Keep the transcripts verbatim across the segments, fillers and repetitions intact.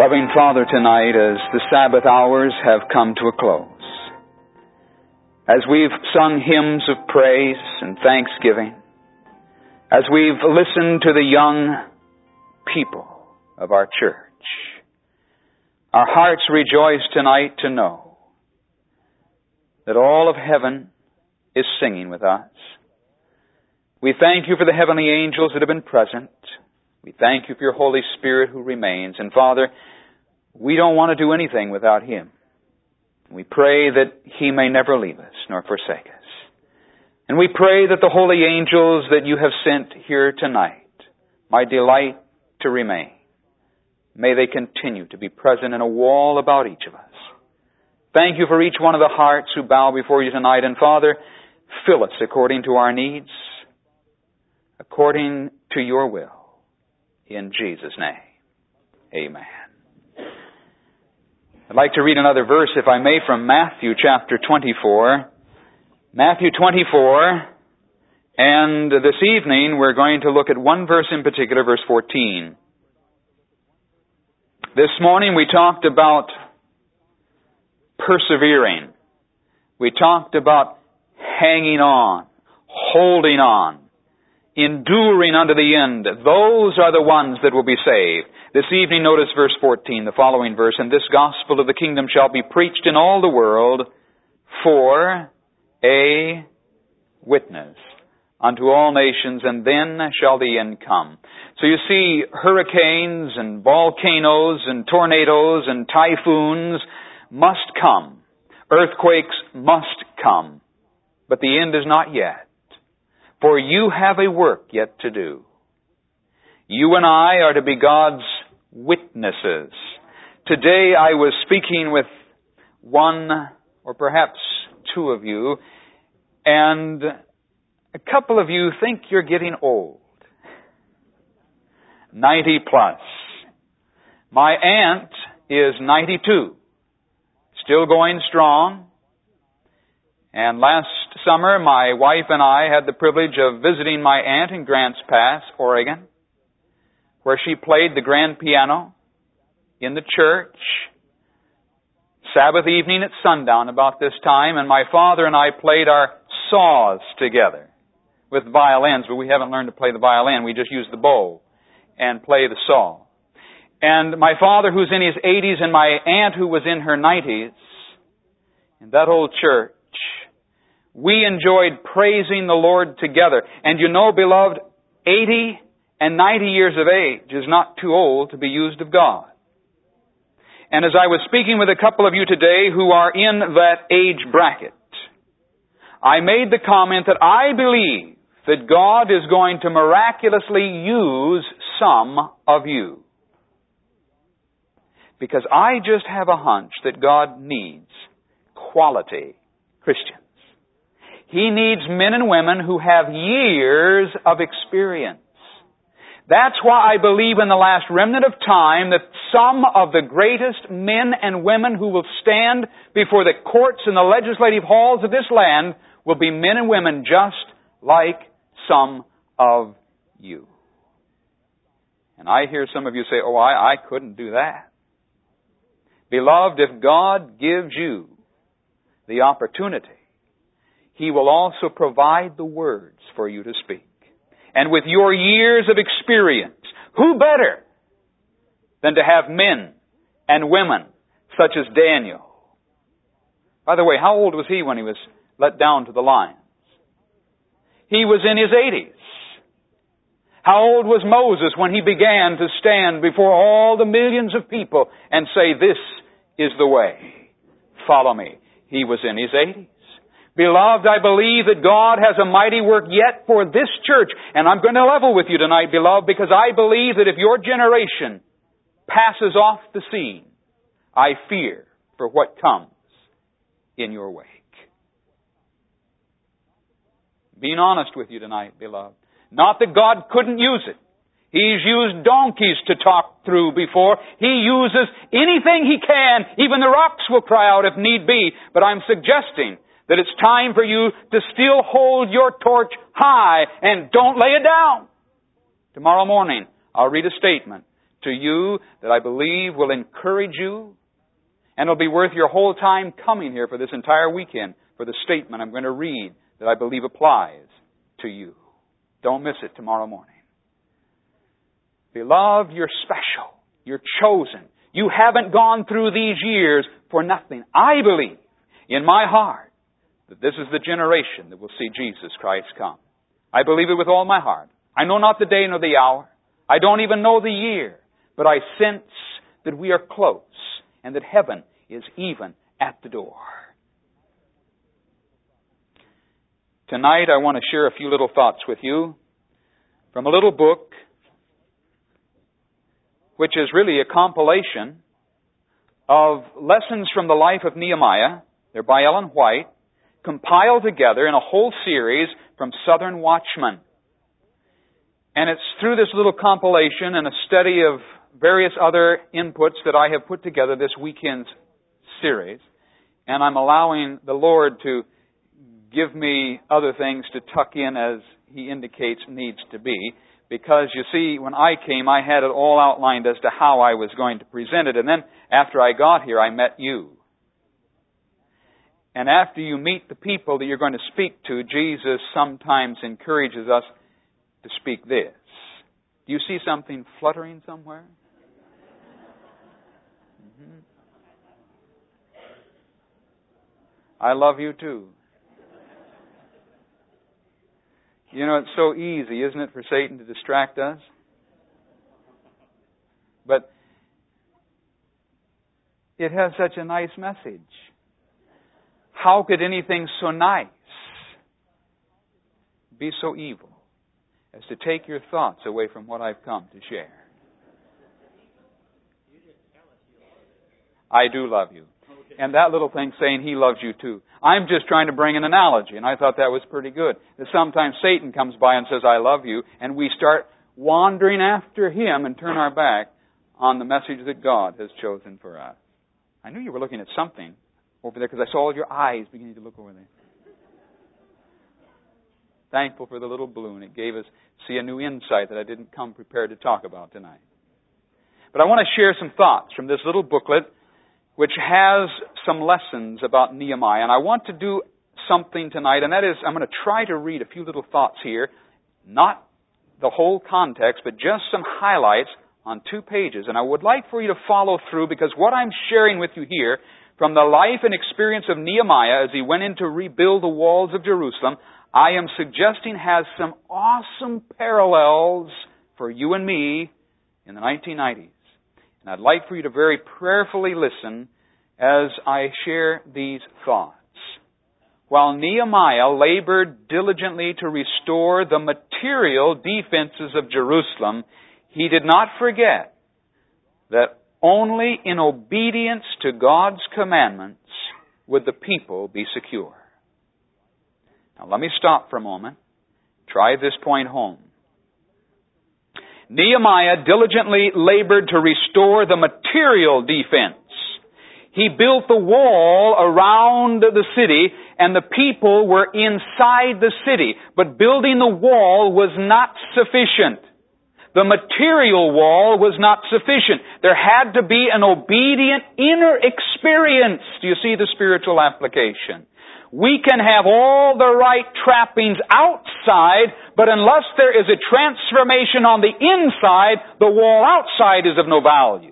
Loving Father, tonight as the Sabbath hours have come to a close, as we've sung hymns of praise and thanksgiving, as we've listened to the young people of our church, our hearts rejoice tonight to know that all of heaven is singing with us. We thank you for the heavenly angels that have been present. We thank you for your Holy Spirit who remains. And Father, we don't want to do anything without Him. We pray that He may never leave us nor forsake us. And we pray that the holy angels that you have sent here tonight might delight to remain. May they continue to be present in a wall about each of us. Thank you for each one of the hearts who bow before you tonight. And Father, fill us according to our needs, according to your will. In Jesus' name, amen. I'd like to read another verse, if I may, from Matthew chapter twenty-four. Matthew twenty-four, and this evening we're going to look at one verse in particular, verse fourteen. This morning we talked about persevering. We talked about hanging on, holding on, enduring unto the end. Those are the ones that will be saved. This evening, notice verse fourteen, the following verse. And this gospel of the kingdom shall be preached in all the world for a witness unto all nations, and then shall the end come. So you see, hurricanes and volcanoes and tornadoes and typhoons must come. Earthquakes must come. But the end is not yet. For you have a work yet to do. You and I are to be God's witnesses. Today I was speaking with one or perhaps two of you, and a couple of you think you're getting old. ninety plus. My aunt is ninety-two. Still going strong. And last summer, my wife and I had the privilege of visiting my aunt in Grants Pass, Oregon, where she played the grand piano in the church. Sabbath evening at sundown about this time, and my father and I played our saws together with violins, but we haven't learned to play the violin. We just use the bow and play the saw. And my father, who's in his eighties, and my aunt, who was in her nineties, in that old church, we enjoyed praising the Lord together. And you know, beloved, eighty and ninety years of age is not too old to be used of God. And as I was speaking with a couple of you today who are in that age bracket, I made the comment that I believe that God is going to miraculously use some of you. Because I just have a hunch that God needs quality Christians. He needs men and women who have years of experience. That's why I believe in the last remnant of time that some of the greatest men and women who will stand before the courts and the legislative halls of this land will be men and women just like some of you. And I hear some of you say, oh, I, I couldn't do that. Beloved, if God gives you the opportunity, He will also provide the words for you to speak. And with your years of experience, who better than to have men and women such as Daniel? By the way, how old was he when he was let down to the lions? He was in his eighties. How old was Moses when he began to stand before all the millions of people and say, this is the way, follow me? He was in his eighties. Beloved, I believe that God has a mighty work yet for this church. And I'm going to level with you tonight, beloved, because I believe that if your generation passes off the scene, I fear for what comes in your wake. Being honest with you tonight, beloved. Not that God couldn't use it. He's used donkeys to talk through before. He uses anything He can. Even the rocks will cry out if need be. But I'm suggesting that it's time for you to still hold your torch high and don't lay it down. Tomorrow morning, I'll read a statement to you that I believe will encourage you, and it'll be worth your whole time coming here for this entire weekend for the statement I'm going to read that I believe applies to you. Don't miss it tomorrow morning. Beloved, you're special. You're chosen. You haven't gone through these years for nothing. I believe in my heart that this is the generation that will see Jesus Christ come. I believe it with all my heart. I know not the day nor the hour. I don't even know the year. But I sense that we are close and that heaven is even at the door. Tonight I want to share a few little thoughts with you from a little book which is really a compilation of lessons from the life of Nehemiah. They're by Ellen White, compiled together in a whole series from Southern Watchman. And it's through this little compilation and a study of various other inputs that I have put together this weekend's series. And I'm allowing the Lord to give me other things to tuck in as He indicates needs to be. Because, you see, when I came, I had it all outlined as to how I was going to present it. And then, after I got here, I met you. And after you meet the people that you're going to speak to, Jesus sometimes encourages us to speak this. Do you see something fluttering somewhere? Mm-hmm. I love you too. You know, it's so easy, isn't it, for Satan to distract us? But it has such a nice message. How could anything so nice be so evil as to take your thoughts away from what I've come to share? I do love you. And that little thing saying He loves you too. I'm just trying to bring an analogy, and I thought that was pretty good. That sometimes Satan comes by and says, I love you, and we start wandering after him and turn our back on the message that God has chosen for us. I knew you were looking at something over there because I saw all your eyes beginning to look over there. Thankful for the little balloon. It gave us, see, a new insight that I didn't come prepared to talk about tonight. But I want to share some thoughts from this little booklet which has some lessons about Nehemiah. And I want to do something tonight, and that is I'm going to try to read a few little thoughts here, not the whole context, but just some highlights on two pages. And I would like for you to follow through, because what I'm sharing with you here from the life and experience of Nehemiah as he went in to rebuild the walls of Jerusalem, I am suggesting has some awesome parallels for you and me in the nineteen nineties. And I'd like for you to very prayerfully listen as I share these thoughts. While Nehemiah labored diligently to restore the material defenses of Jerusalem, he did not forget that only in obedience to God's commandments would the people be secure. Now let me stop for a moment. Drive this point home. Nehemiah diligently labored to restore the material defense. He built the wall around the city, and the people were inside the city. But building the wall was not sufficient. The material wall was not sufficient. There had to be an obedient inner experience. Do you see the spiritual application? We can have all the right trappings outside, but unless there is a transformation on the inside, the wall outside is of no value.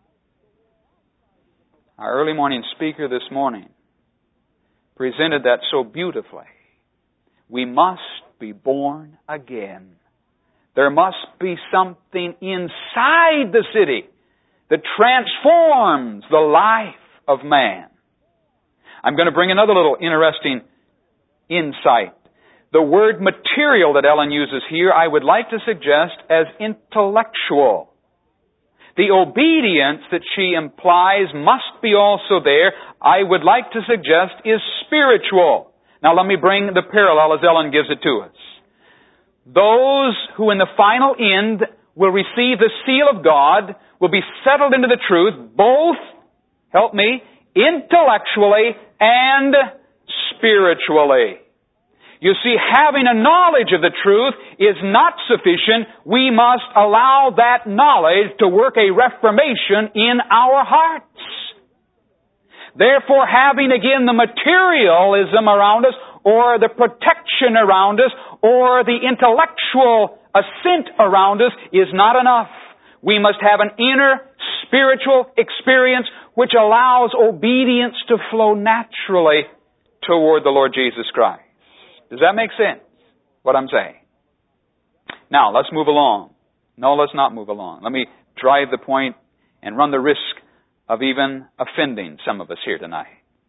Our early morning speaker this morning presented that so beautifully. We must be born again. There must be something inside the city that transforms the life of man. I'm going to bring another little interesting insight. The word material that Ellen uses here, I would like to suggest as intellectual. The obedience that she implies must be also there, I would like to suggest, is spiritual. Now let me bring the parallel as Ellen gives it to us. Those who in the final end will receive the seal of God will be settled into the truth, both, help me, intellectually and spiritually. You see, having a knowledge of the truth is not sufficient. We must allow that knowledge to work a reformation in our hearts. Therefore, having again the materialism around us, or the protection around us, or the intellectual assent around us is not enough. We must have an inner spiritual experience which allows obedience to flow naturally toward the Lord Jesus Christ. Does that make sense, what I'm saying? Now, let's move along. No, let's not move along. Let me drive the point and run the risk of even offending some of us here tonight.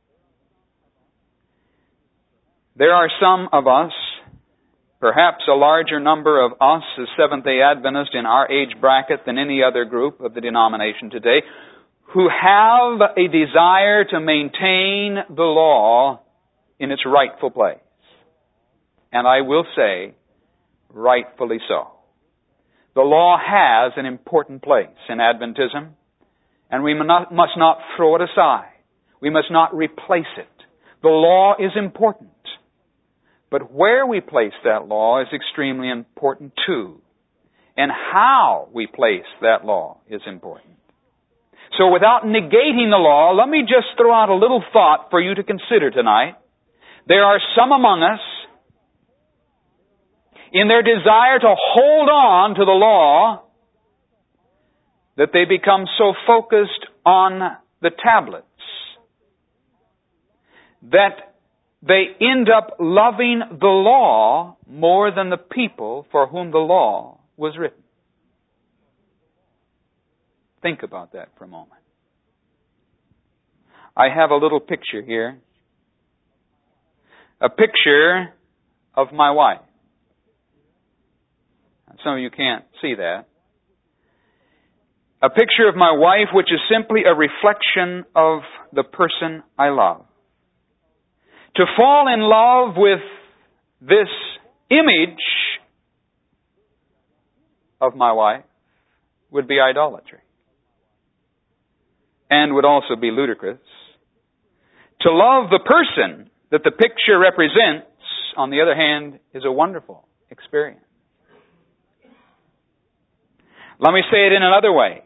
There are some of us, perhaps a larger number of us as Seventh-day Adventists in our age bracket than any other group of the denomination today, who have a desire to maintain the law in its rightful place. And I will say, rightfully so. The law has an important place in Adventism, and we must not throw it aside. We must not replace it. The law is important. But where we place that law is extremely important too. And how we place that law is important. So without negating the law, let me just throw out a little thought for you to consider tonight. There are some among us, in their desire to hold on to the law, that they become so focused on the tablets that they end up loving the law more than the people for whom the law was written. Think about that for a moment. I have a little picture here. A picture of my wife. Some of you can't see that. A picture of my wife which is simply a reflection of the person I love. To fall in love with this image of my wife would be idolatry. And would also be ludicrous. To love the person that the picture represents, on the other hand, is a wonderful experience. Let me say it in another way.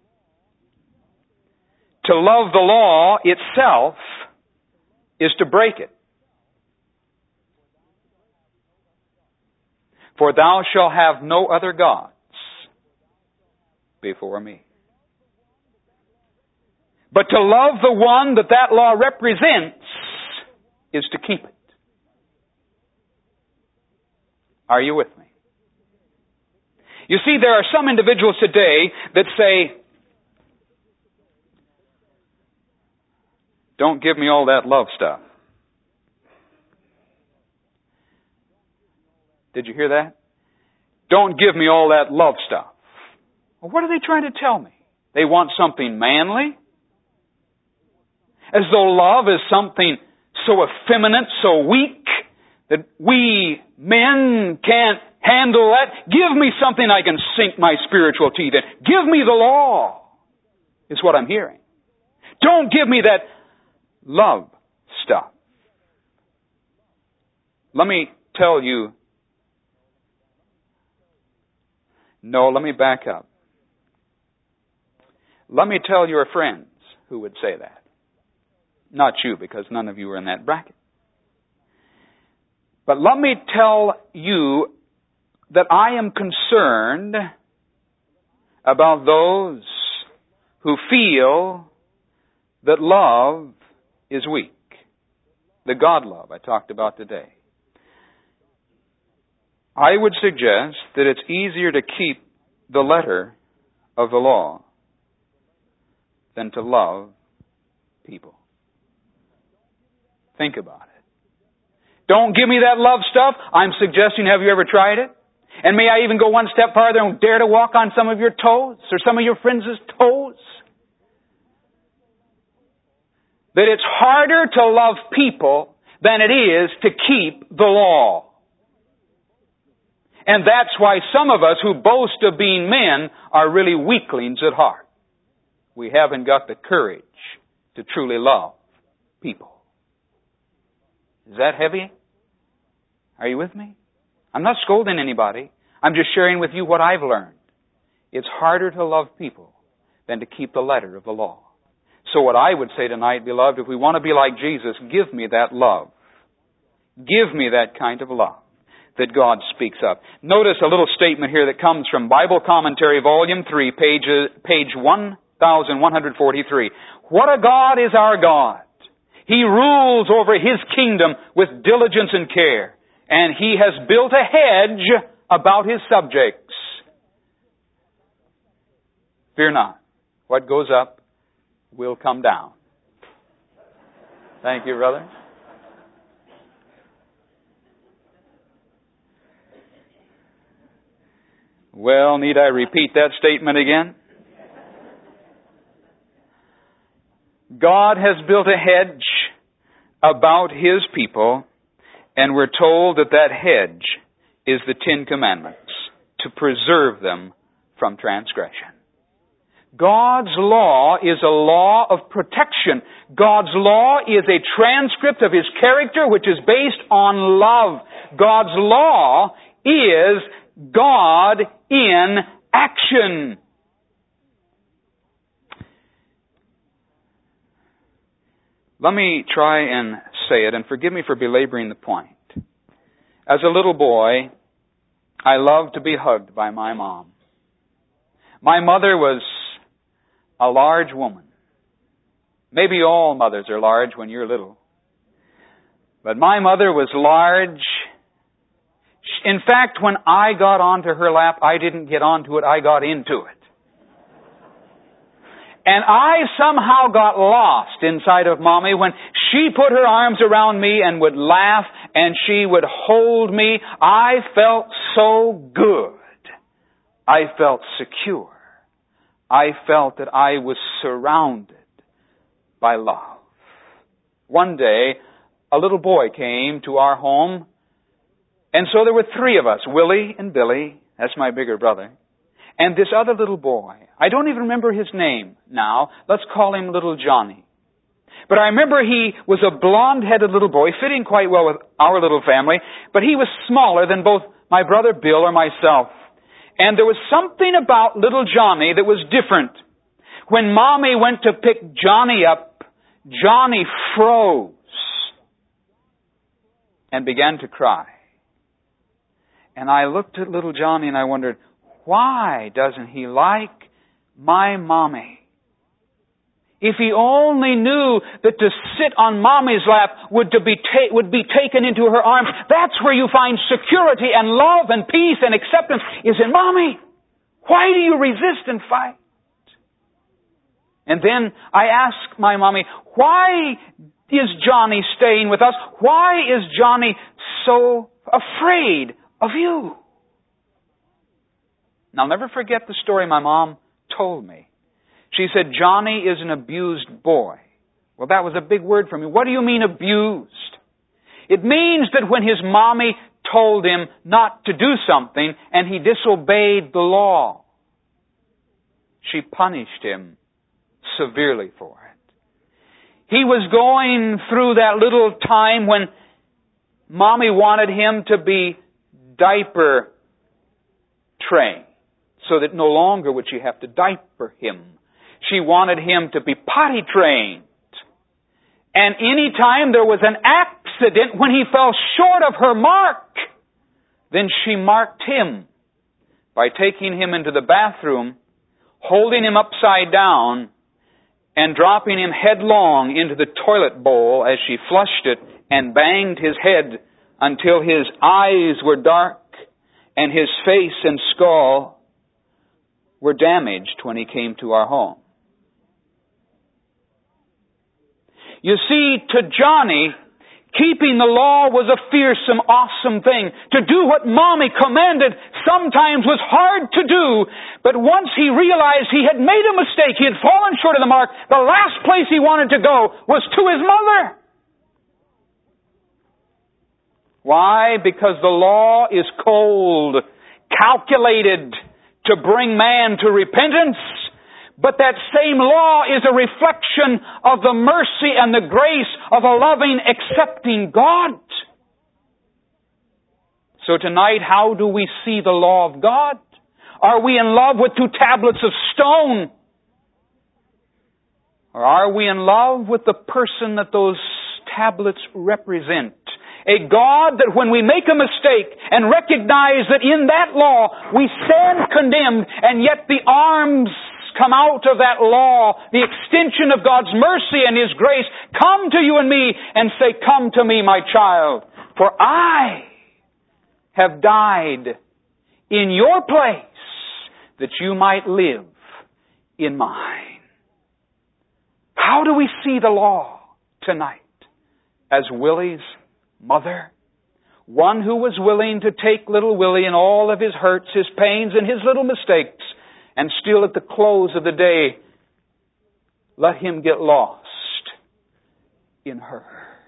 To love the law itself is to break it. For thou shalt have no other gods before me. But to love the one that that law represents is to keep it. Are you with me? You see, there are some individuals today that say, don't give me all that love stuff. Did you hear that? Don't give me all that love stuff. Well, what are they trying to tell me? They want something manly? As though love is something so effeminate, so weak, that we men can't handle that. Give me something I can sink my spiritual teeth in. Give me the law, is what I'm hearing. Don't give me that love stuff. Let me tell you, no, let me back up. Let me tell your friends who would say that. Not you, because none of you are in that bracket. But let me tell you that I am concerned about those who feel that love is weak. The God love I talked about today. I would suggest that it's easier to keep the letter of the law than to love people. Think about it. Don't give me that love stuff. I'm suggesting, have you ever tried it? And may I even go one step farther and dare to walk on some of your toes or some of your friends' toes? That it's harder to love people than it is to keep the law. And that's why some of us who boast of being men are really weaklings at heart. We haven't got the courage to truly love people. Is that heavy? Are you with me? I'm not scolding anybody. I'm just sharing with you what I've learned. It's harder to love people than to keep the letter of the law. So what I would say tonight, beloved, if we want to be like Jesus, give me that love. Give me that kind of love that God speaks of. Notice a little statement here that comes from Bible Commentary, Volume three, page, page one thousand one hundred forty-three. What a God is our God! He rules over His kingdom with diligence and care, and He has built a hedge about His subjects. Fear not. What goes up will come down. Thank you, brother. Well, need I repeat that statement again? God has built a hedge about His people, and we're told that that hedge is the Ten Commandments, to preserve them from transgression. God's law is a law of protection. God's law is a transcript of His character, which is based on love. God's law is God in action. Let me try and say it, and forgive me for belaboring the point. As a little boy, I loved to be hugged by my mom. My mother was a large woman. Maybe all mothers are large when you're little. But my mother was large. In fact, when I got onto her lap, I didn't get onto it, I got into it. And I somehow got lost inside of Mommy when she put her arms around me and would laugh and she would hold me. I felt so good. I felt secure. I felt that I was surrounded by love. One day, a little boy came to our home, and so there were three of us, Willie and Billy, that's my bigger brother, and this other little boy. I don't even remember his name now. Let's call him Little Johnny. But I remember he was a blonde-headed little boy, fitting quite well with our little family, but he was smaller than both my brother Bill or myself. And there was something about little Johnny that was different. When Mommy went to pick Johnny up, Johnny froze and began to cry. And I looked at little Johnny and I wondered, why doesn't he like my Mommy? If he only knew that to sit on Mommy's lap would, to be ta- would be taken into her arms, that's where you find security and love and peace and acceptance, is in Mommy. Why do you resist and fight? And then I asked my Mommy, why is Johnny staying with us? Why is Johnny so afraid of you? And I'll never forget the story my mom told me. She said, Johnny is an abused boy. Well, that was a big word for me. What do you mean abused? It means that when his mommy told him not to do something and he disobeyed the law, she punished him severely for it. He was going through that little time when Mommy wanted him to be diaper trained, so that no longer would she have to diaper him. She wanted him to be potty trained. And any time there was an accident when he fell short of her mark, then she marked him by taking him into the bathroom, holding him upside down, and dropping him headlong into the toilet bowl as she flushed it and banged his head until his eyes were dark and his face and skull were damaged when he came to our home. You see, to Johnny, keeping the law was a fearsome, awesome thing. To do what Mommy commanded sometimes was hard to do. But once he realized he had made a mistake, he had fallen short of the mark, the last place he wanted to go was to his mother. Why? Because the law is cold, calculated to bring man to repentance. But that same law is a reflection of the mercy and the grace of a loving, accepting God. So tonight, how do we see the law of God? Are we in love with two tablets of stone? Or are we in love with the person that those tablets represent? A God that when we make a mistake and recognize that in that law we stand condemned, and yet the arms come out of that law, the extension of God's mercy and His grace, come to you and me and say, "Come to me, my child, for I have died in your place that you might live in mine." How do we see the law tonight? As Willie's mother? One who was willing to take little Willie and all of his hurts, his pains, and his little mistakes, and still at the close of the day, let him get lost in her.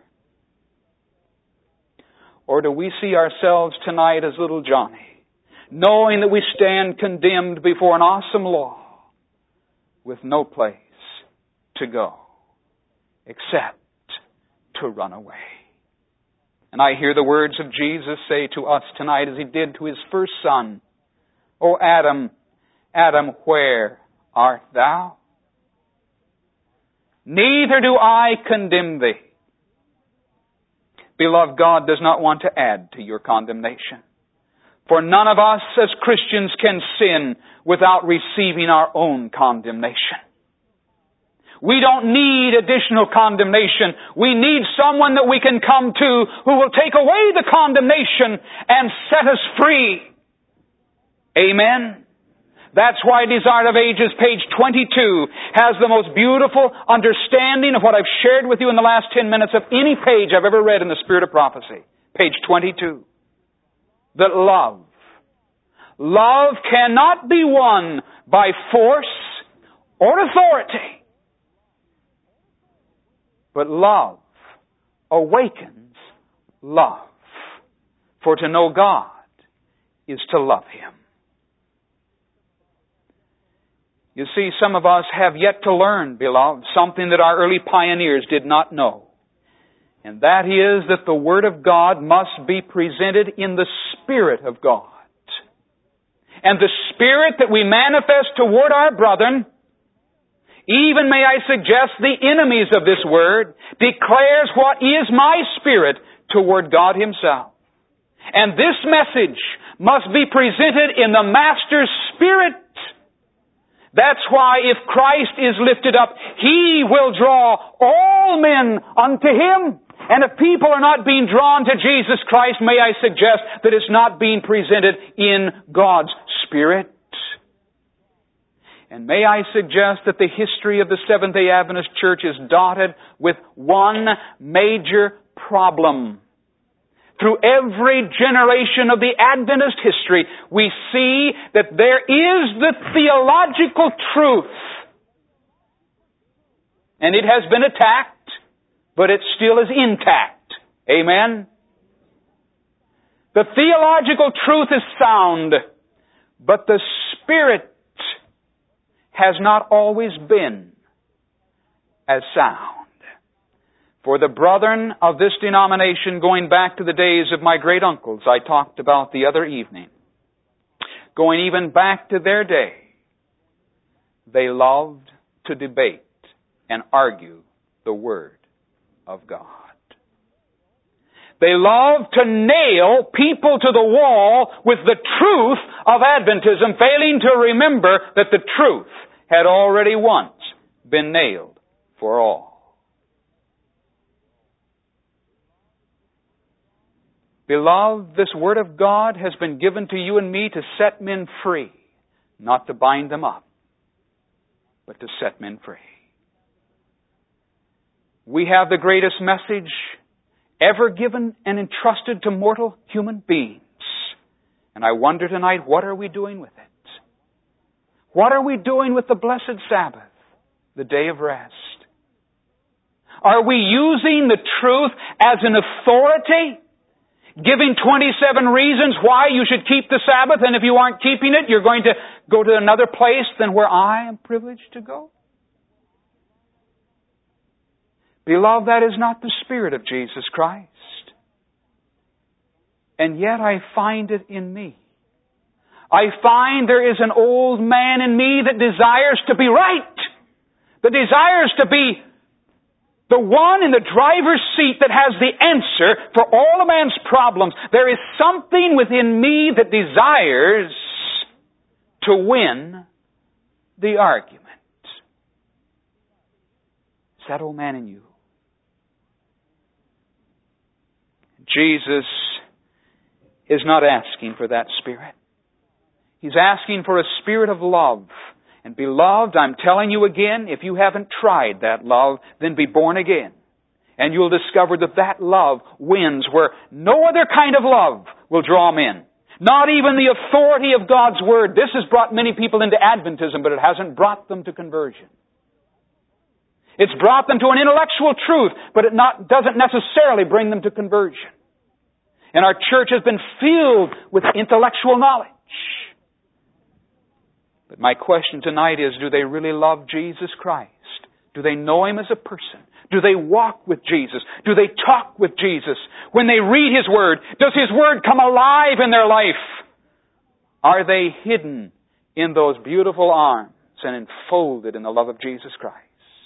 Or do we see ourselves tonight as little Johnny, knowing that we stand condemned before an awesome law with no place to go except to run away? And I hear the words of Jesus say to us tonight, as He did to His first son, "O Adam, Adam, where art thou? Neither do I condemn thee." Beloved, God does not want to add to your condemnation. For none of us as Christians can sin without receiving our own condemnation. We don't need additional condemnation. We need someone that we can come to who will take away the condemnation and set us free. Amen. That's why Desire of Ages, page twenty-two, has the most beautiful understanding of what I've shared with you in the last ten minutes of any page I've ever read in the Spirit of Prophecy. Page twenty-two. That love, love cannot be won by force or authority. But love awakens love. For to know God is to love Him. You see, some of us have yet to learn, beloved, something that our early pioneers did not know. And that is that the Word of God must be presented in the Spirit of God. And the Spirit that we manifest toward our brethren, even, may I suggest, the enemies of this Word, declares what is my spirit toward God Himself. And this message must be presented in the Master's Spirit. That's why if Christ is lifted up, He will draw all men unto Him. And if people are not being drawn to Jesus Christ, may I suggest that it's not being presented in God's Spirit. And may I suggest that the history of the Seventh-day Adventist Church is dotted with one major problem. Through every generation of the Adventist history, we see that there is the theological truth. And it has been attacked, but it still is intact. Amen? The theological truth is sound, but the Spirit has not always been as sound. For the brethren of this denomination, going back to the days of my great uncles I talked about the other evening, going even back to their day, they loved to debate and argue the Word of God. They loved to nail people to the wall with the truth of Adventism, failing to remember that the truth had already once been nailed for all. Beloved, this Word of God has been given to you and me to set men free, not to bind them up, but to set men free. We have the greatest message ever given and entrusted to mortal human beings. And I wonder tonight, what are we doing with it? What are we doing with the blessed Sabbath, the day of rest? Are we using the truth as an authority? Giving twenty-seven reasons why you should keep the Sabbath, and if you aren't keeping it, you're going to go to another place than where I am privileged to go? Beloved, that is not the Spirit of Jesus Christ. and yet I find it in me. I find there is an old man in me that desires to be right, that desires to be the one in the driver's seat that has the answer for all a man's problems. There is something within me that desires to win the argument. Is that old man in you? Jesus is not asking for that spirit. He's asking for a spirit of love. And beloved, I'm telling you again, if you haven't tried that love, then be born again. And you'll discover that that love wins where no other kind of love will draw men. Not even the authority of God's Word. This has brought many people into Adventism, but it hasn't brought them to conversion. It's brought them to an intellectual truth, but it not, doesn't necessarily bring them to conversion. And our church has been filled with intellectual knowledge. But my question tonight is, do they really love Jesus Christ? Do they know Him as a person? Do they walk with Jesus? Do they talk with Jesus? When they read His Word, does His Word come alive in their life? Are they hidden in those beautiful arms and enfolded in the love of Jesus Christ?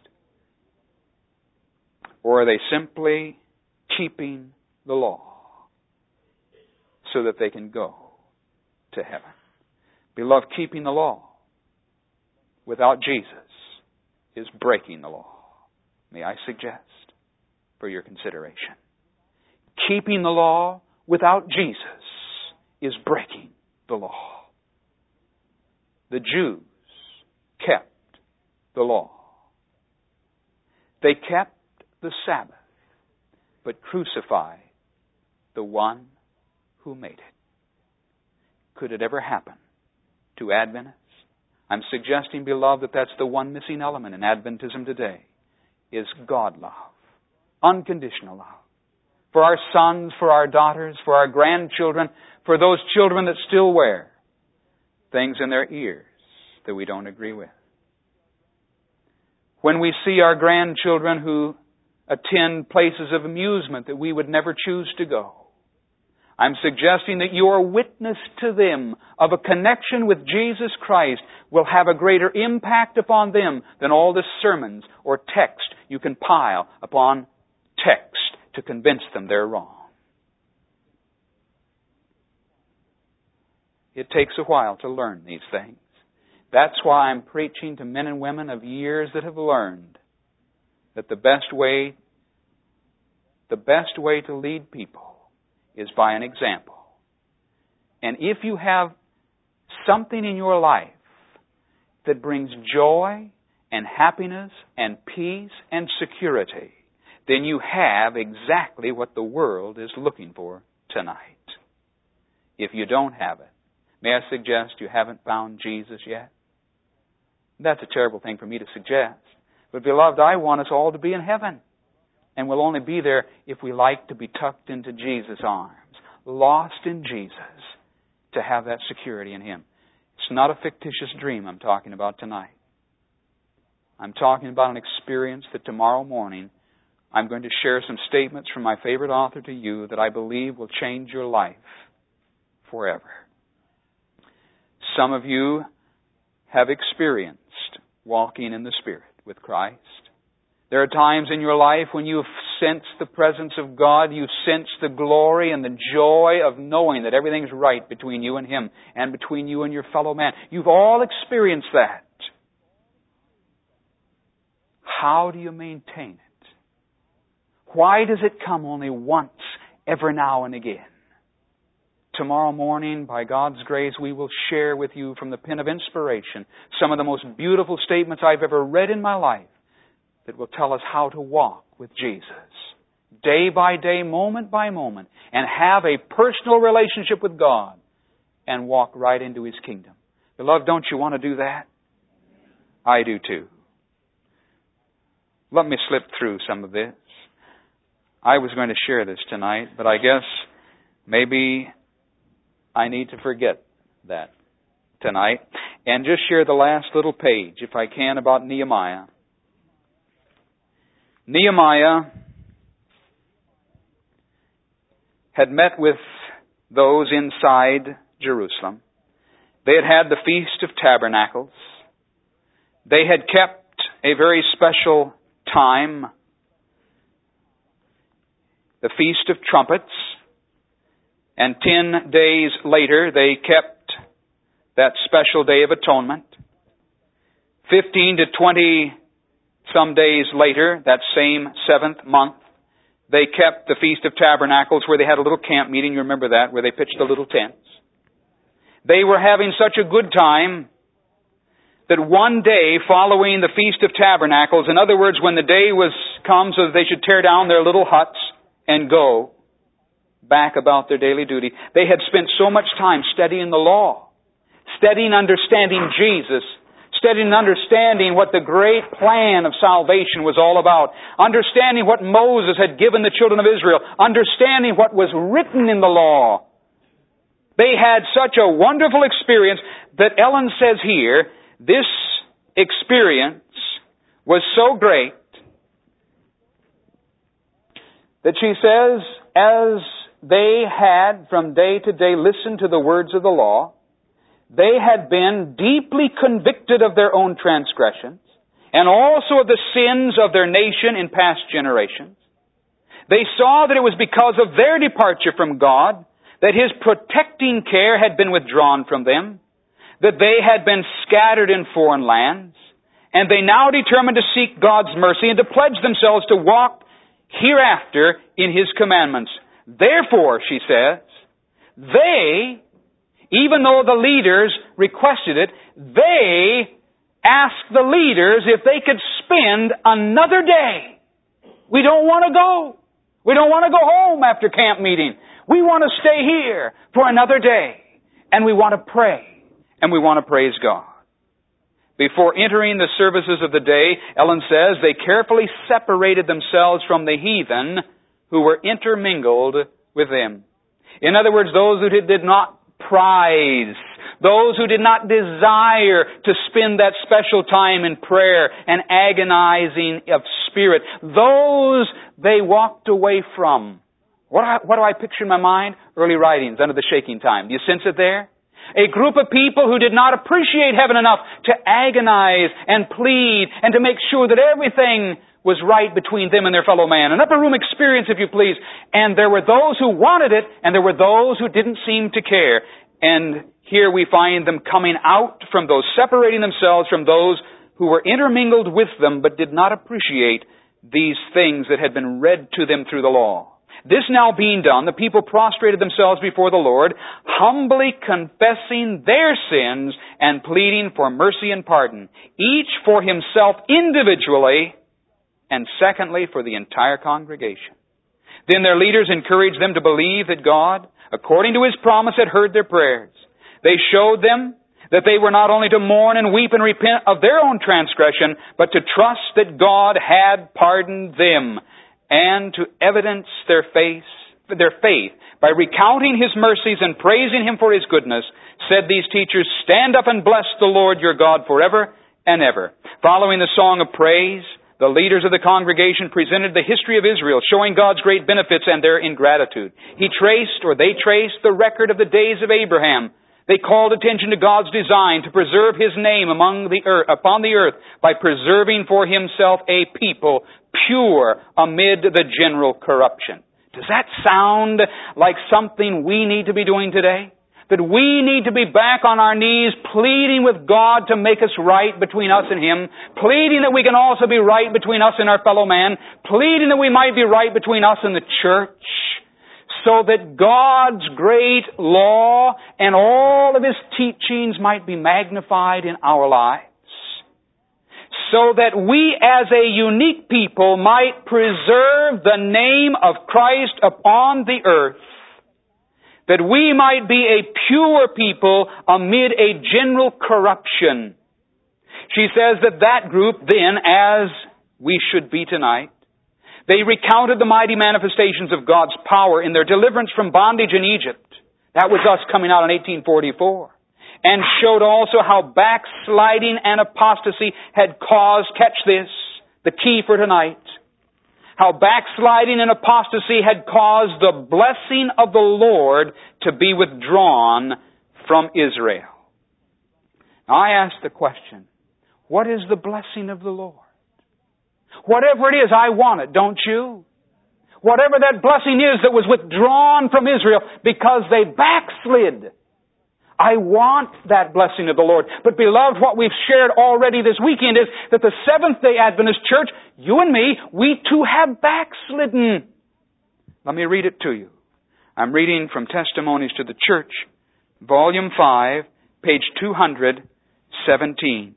Or are they simply keeping the law so that they can go to heaven? Beloved, keeping the law without Jesus is breaking the law. May I suggest for your consideration. Keeping the law without Jesus is breaking the law. The Jews kept the law. They kept the Sabbath, but crucified the one who made it. Could it ever happen to Adventists? I'm suggesting, beloved, that that's the one missing element in Adventism today, is God love. Unconditional love. For our sons, for our daughters, for our grandchildren, for those children that still wear things in their ears that we don't agree with. When we see our grandchildren who attend places of amusement that we would never choose to go, I'm suggesting that your witness to them of a connection with Jesus Christ will have a greater impact upon them than all the sermons or text you can pile upon text to convince them they're wrong. It takes a while to learn these things. That's why I'm preaching to men and women of years that have learned that the best way, the best way to lead people is by an example. And if you have something in your life that brings joy and happiness and peace and security, then you have exactly what the world is looking for tonight. If you don't have it, may I suggest you haven't found Jesus yet? That's a terrible thing for me to suggest. But beloved, I want us all to be in heaven. And we'll only be there if we like to be tucked into Jesus' arms, lost in Jesus, to have that security in Him. It's not a fictitious dream I'm talking about tonight. I'm talking about an experience that tomorrow morning I'm going to share some statements from my favorite author to you that I believe will change your life forever. Some of you have experienced walking in the Spirit with Christ. There are times in your life when you've sensed the presence of God, you've sensed the glory and the joy of knowing that everything's right between you and Him and between you and your fellow man. You've all experienced that. How do you maintain it? Why does it come only once, every now and again? Tomorrow morning, by God's grace, we will share with you from the pen of inspiration some of the most beautiful statements I've ever read in my life that will tell us how to walk with Jesus, day by day, moment by moment, and have a personal relationship with God and walk right into His kingdom. Beloved, don't you want to do that? I do too. Let me slip through some of this. I was going to share this tonight, but I guess maybe I need to forget that tonight and just share the last little page, if I can, about Nehemiah. Nehemiah had met with those inside Jerusalem. They had had the Feast of Tabernacles. They had kept a very special time, the Feast of Trumpets, and ten days later they kept that special Day of Atonement. Fifteen to twenty some days later, that same seventh month, they kept the Feast of Tabernacles, where they had a little camp meeting, you remember that, where they pitched the little tents. They were having such a good time that one day following the Feast of Tabernacles, in other words, when the day was come so that they should tear down their little huts and go back about their daily duty, they had spent so much time studying the law, studying understanding Jesus, studying and understanding what the great plan of salvation was all about, understanding what Moses had given the children of Israel, understanding what was written in the law. They had such a wonderful experience that Ellen says here, this experience was so great that she says, as they had from day to day listened to the words of the law, they had been deeply convicted of their own transgressions and also of the sins of their nation in past generations. They saw that it was because of their departure from God that His protecting care had been withdrawn from them, that they had been scattered in foreign lands, and they now determined to seek God's mercy and to pledge themselves to walk hereafter in His commandments. Therefore, she says, they, even though the leaders requested it, they asked the leaders if they could spend another day. We don't want to go. We don't want to go home after camp meeting. We want to stay here for another day. And we want to pray. And we want to praise God. Before entering the services of the day, Ellen says, they carefully separated themselves from the heathen who were intermingled with them. In other words, those who did, did not prize, those who did not desire to spend that special time in prayer and agonizing of spirit, those they walked away from. What do I, what do I picture in my mind? Early writings under the shaking time. Do you sense it there? A group of people who did not appreciate heaven enough to agonize and plead and to make sure that everything was right between them and their fellow man. An upper room experience, if you please. And there were those who wanted it, and there were those who didn't seem to care. And here we find them coming out from those, separating themselves from those who were intermingled with them but did not appreciate these things that had been read to them through the law. This now being done, the people prostrated themselves before the Lord, humbly confessing their sins and pleading for mercy and pardon, each for himself individually, and secondly for the entire congregation. Then their leaders encouraged them to believe that God, according to His promise, had heard their prayers. They showed them that they were not only to mourn and weep and repent of their own transgression, but to trust that God had pardoned them, and to evidence their faith, their faith by recounting His mercies and praising Him for His goodness, said these teachers, stand up and bless the Lord your God forever and ever. Following the song of praise, the leaders of the congregation presented the history of Israel, showing God's great benefits and their ingratitude. He traced, or they traced, the record of the days of Abraham. They called attention to God's design to preserve His name among the earth, upon the earth by preserving for Himself a people pure amid the general corruption. Does that sound like something we need to be doing today? That we need to be back on our knees pleading with God to make us right between us and Him, pleading that we can also be right between us and our fellow man, pleading that we might be right between us and the church, so that God's great law and all of His teachings might be magnified in our lives, so that we as a unique people might preserve the name of Christ upon the earth, that we might be a pure people amid a general corruption. She says that that group then, as we should be tonight, they recounted the mighty manifestations of God's power in their deliverance from bondage in Egypt. That was us coming out in eighteen forty-four. And showed also how backsliding and apostasy had caused, catch this, the key for tonight, How backsliding and apostasy had caused the blessing of the Lord to be withdrawn from Israel. Now I ask the question, what is the blessing of the Lord? Whatever it is, I want it, don't you? Whatever that blessing is that was withdrawn from Israel because they backslid. I want that blessing of the Lord. But beloved, what we've shared already this weekend is that the Seventh-day Adventist Church, you and me, we too have backslidden. Let me read it to you. I'm reading from Testimonies to the Church, Volume five, page two hundred seventeen.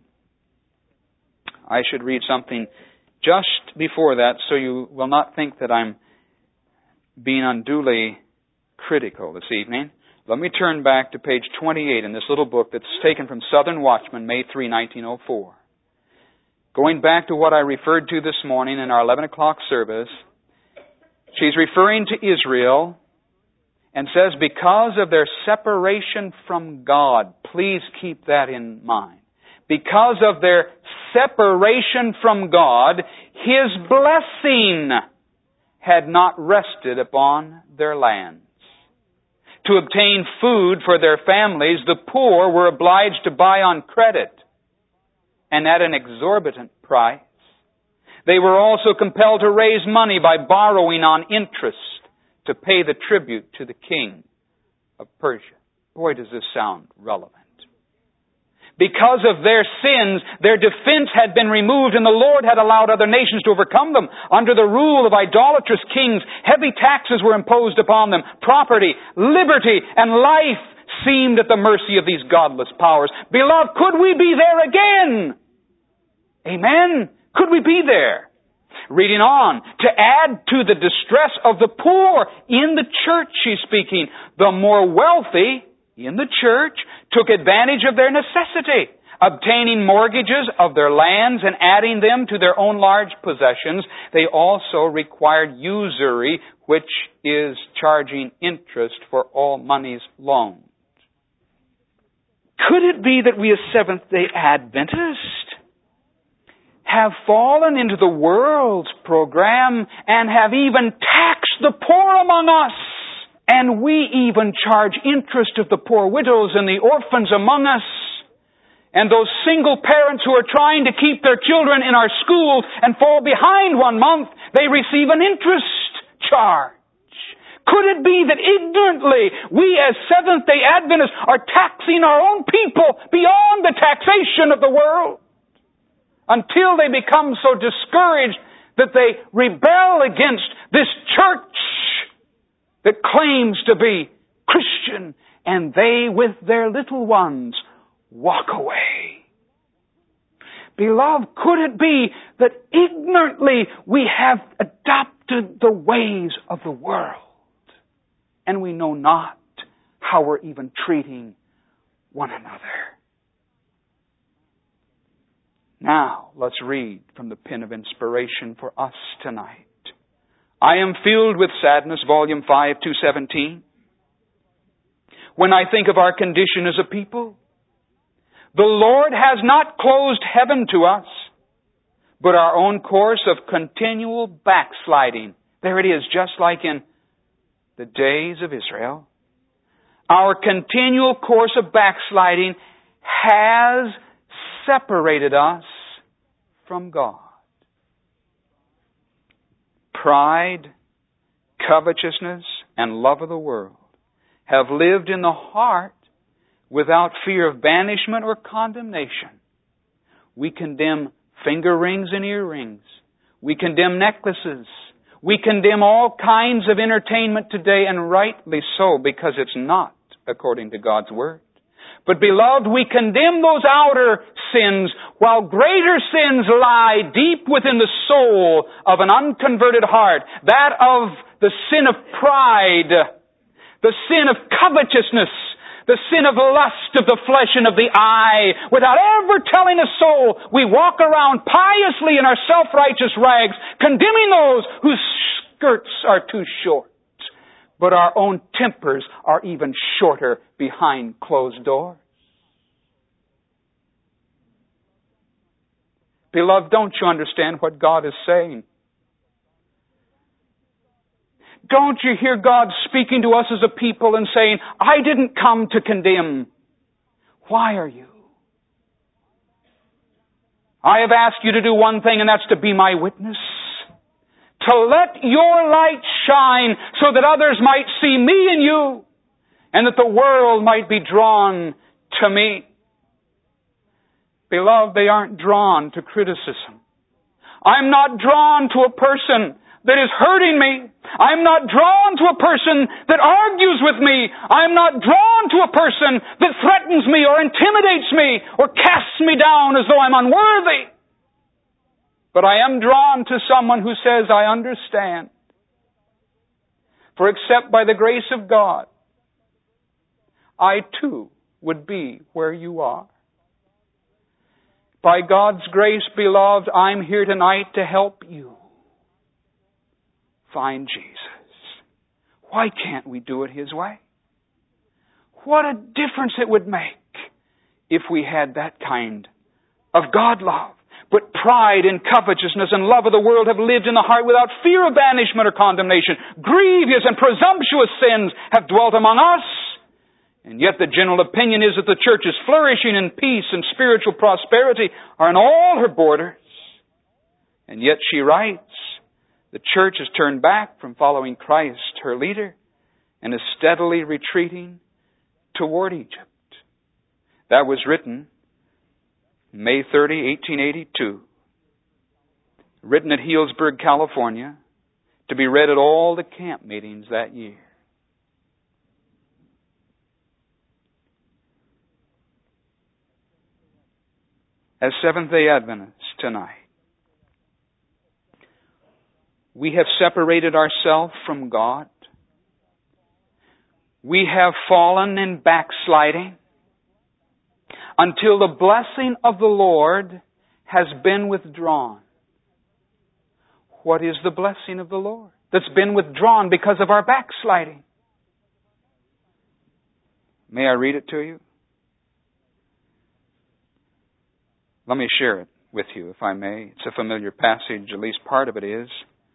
I should read something just before that so you will not think that I'm being unduly critical this evening. Let me turn back to page twenty-eight in this little book that's taken from Southern Watchman, May third, nineteen oh four. Going back to what I referred to this morning in our eleven o'clock service, she's referring to Israel and says, because of their separation from God, please keep that in mind. Because of their separation from God, His blessing had not rested upon their lands. To obtain food for their families, the poor were obliged to buy on credit and at an exorbitant price. They were also compelled to raise money by borrowing on interest to pay the tribute to the king of Persia. Boy, does this sound relevant. Because of their sins, their defense had been removed and the Lord had allowed other nations to overcome them. Under the rule of idolatrous kings, heavy taxes were imposed upon them. Property, liberty, and life seemed at the mercy of these godless powers. Beloved, could we be there again? Amen? Could we be there? Reading on, to add to the distress of the poor in the church, she's speaking, the more wealthy in the church took advantage of their necessity, obtaining mortgages of their lands and adding them to their own large possessions. They also required usury, which is charging interest for all monies loaned. Could it be that we as Seventh-day Adventists have fallen into the world's program and have even taxed the poor among us? And we even charge interest of the poor widows and the orphans among us. And those single parents who are trying to keep their children in our schools and fall behind one month, they receive an interest charge. Could it be that ignorantly we as Seventh-day Adventists are taxing our own people beyond the taxation of the world until they become so discouraged that they rebel against this church that claims to be Christian, and they with their little ones walk away? Beloved, could it be that ignorantly we have adopted the ways of the world, and we know not how we're even treating one another? Now, let's read from the pen of inspiration for us tonight. I am filled with sadness, Volume five, two seventeen. When I think of our condition as a people, the Lord has not closed heaven to us, but our own course of continual backsliding. There it is, just like in the days of Israel. Our continual course of backsliding has separated us from God. Pride, covetousness, and love of the world have lived in the heart without fear of banishment or condemnation. We condemn finger rings and earrings. We condemn necklaces. We condemn all kinds of entertainment today, and rightly so, because it's not according to God's Word. But beloved, we condemn those outer sins while greater sins lie deep within the soul of an unconverted heart. That of the sin of pride, the sin of covetousness, the sin of lust of the flesh and of the eye. Without ever telling a soul, we walk around piously in our self-righteous rags, condemning those whose skirts are too short. But our own tempers are even shorter behind closed doors. Beloved, don't you understand what God is saying? Don't you hear God speaking to us as a people and saying, I didn't come to condemn. Why are you? I have asked you to do one thing, and that's to be my witness. To let your light shine so that others might see me in you, and that the world might be drawn to me. Beloved, they aren't drawn to criticism. I'm not drawn to a person that is hurting me. I'm not drawn to a person that argues with me. I'm not drawn to a person that threatens me or intimidates me or casts me down as though I'm unworthy. But I am drawn to someone who says, I understand. For except by the grace of God, I too would be where you are. By God's grace, beloved, I'm here tonight to help you find Jesus. Why can't we do it His way? What a difference it would make if we had that kind of God love. But pride and covetousness and love of the world have lived in the heart without fear of banishment or condemnation. Grievous and presumptuous sins have dwelt among us. And yet the general opinion is that the church is flourishing in peace and spiritual prosperity are in all her borders. And yet she writes, the church has turned back from following Christ, her leader, and is steadily retreating toward Egypt. That was written May thirtieth, eighteen eighty-two. Written at Healdsburg, California, to be read at all the camp meetings that year. As Seventh-day Adventists tonight, we have separated ourselves from God. We have fallen in backsliding until the blessing of the Lord has been withdrawn. What is the blessing of the Lord that's been withdrawn because of our backsliding? May I read it to you? Let me share it with you, if I may. It's a familiar passage, at least part of it is.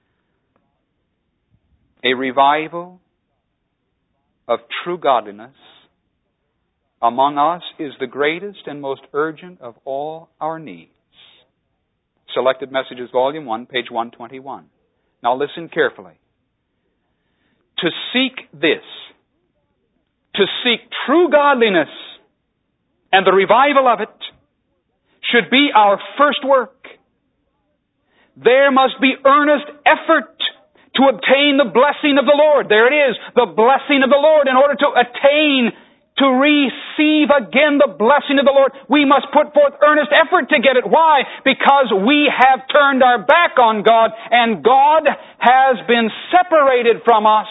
A revival of true godliness among us is the greatest and most urgent of all our needs. Selected Messages, Volume one, page one twenty-one. Now listen carefully. To seek this, to seek true godliness and the revival of it, should be our first work. There must be earnest effort to obtain the blessing of the Lord. There it is, the blessing of the Lord. In order to attain, to receive again the blessing of the Lord, we must put forth earnest effort to get it. Why? Because we have turned our back on God, and God has been separated from us.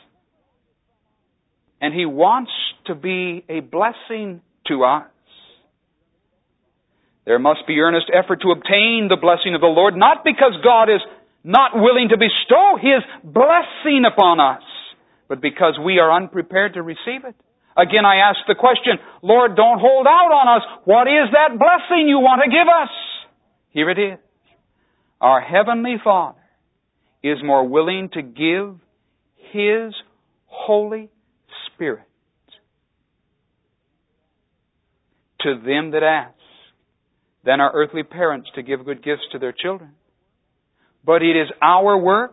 And He wants to be a blessing to us. There must be earnest effort to obtain the blessing of the Lord, not because God is not willing to bestow His blessing upon us, but because we are unprepared to receive it. Again, I ask the question, Lord, don't hold out on us. What is that blessing you want to give us? Here it is. Our Heavenly Father is more willing to give His Holy Spirit to them that ask than our earthly parents to give good gifts to their children. But it is our work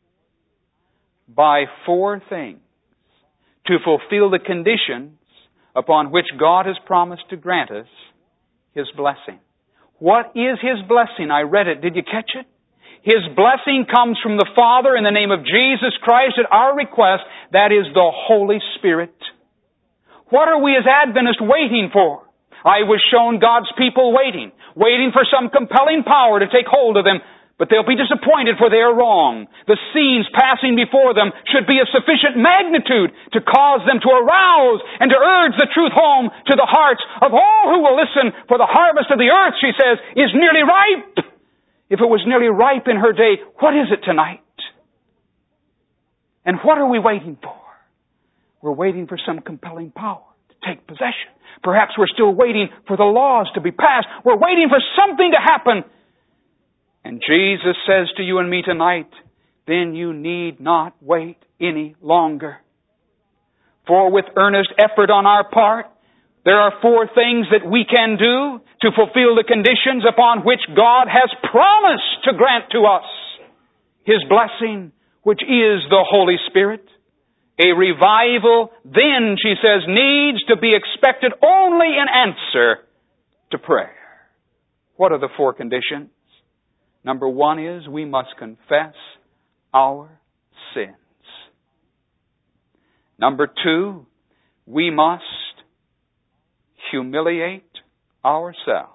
by four things to fulfill the conditions upon which God has promised to grant us His blessing. What is His blessing? I read it. Did you catch it? His blessing comes from the Father in the name of Jesus Christ at our request. That is the Holy Spirit. What are we as Adventists waiting for? I was shown God's people waiting, waiting for some compelling power to take hold of them, but they'll be disappointed for they are wrong. The scenes passing before them should be of sufficient magnitude to cause them to arouse and to urge the truth home to the hearts of all who will listen, for the harvest of the earth, she says, is nearly ripe. If it was nearly ripe in her day, what is it tonight? And what are we waiting for? We're waiting for some compelling power to take possession. Perhaps we're still waiting for the laws to be passed. We're waiting for something to happen. And Jesus says to you and me tonight, then you need not wait any longer. For with earnest effort on our part, there are four things that we can do to fulfill the conditions upon which God has promised to grant to us His blessing, which is the Holy Spirit. A revival, then, she says, needs to be expected only in answer to prayer. What are the four conditions? Number one is we must confess our sins. Number two, we must humiliate ourselves.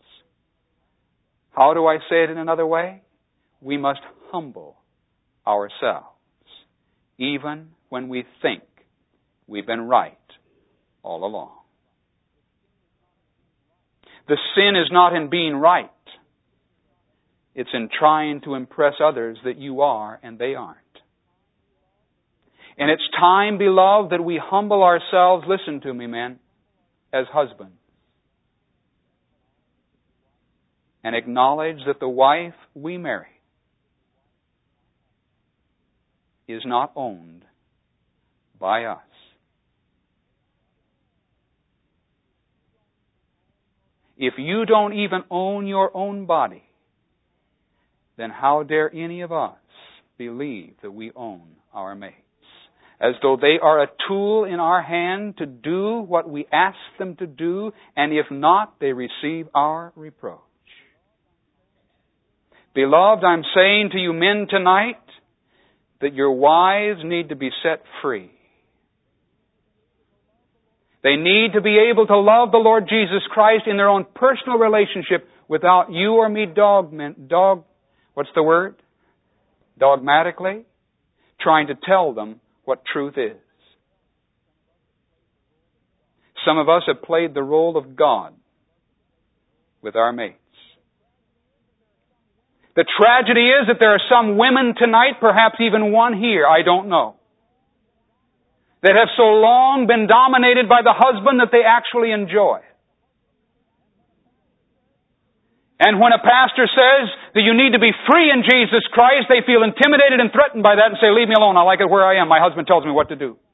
How do I say it in another way? We must humble ourselves, even when we think we've been right all along. The sin is not in being right. It's in trying to impress others that you are and they aren't. And it's time, beloved, that we humble ourselves, listen to me, men, as husbands, and acknowledge that the wife we marry is not owned by us. If you don't even own your own body, then how dare any of us believe that we own our mates? As though they are a tool in our hand to do what we ask them to do, and if not, they receive our reproach. Beloved, I'm saying to you men tonight that your wives need to be set free. They need to be able to love the Lord Jesus Christ in their own personal relationship without you or me dog, dog, what's the word? Dogmatically trying to tell them what truth is. Some of us have played the role of God with our mates. The tragedy is that there are some women tonight, perhaps even one here, I don't know, that have so long been dominated by the husband that they actually enjoy. And when a pastor says that you need to be free in Jesus Christ, they feel intimidated and threatened by that and say, leave me alone, I like it where I am. My husband tells me what to do.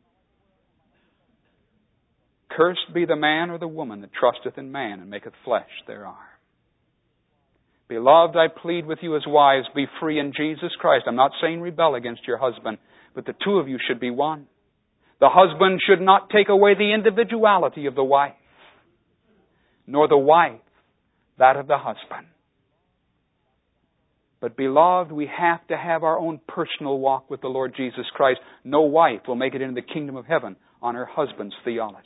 Cursed be the man or the woman that trusteth in man and maketh flesh their arm. Beloved, I plead with you as wives, be free in Jesus Christ. I'm not saying rebel against your husband, but the two of you should be one. The husband should not take away the individuality of the wife, nor the wife that of the husband. But beloved, we have to have our own personal walk with the Lord Jesus Christ. No wife will make it into the kingdom of heaven on her husband's theology.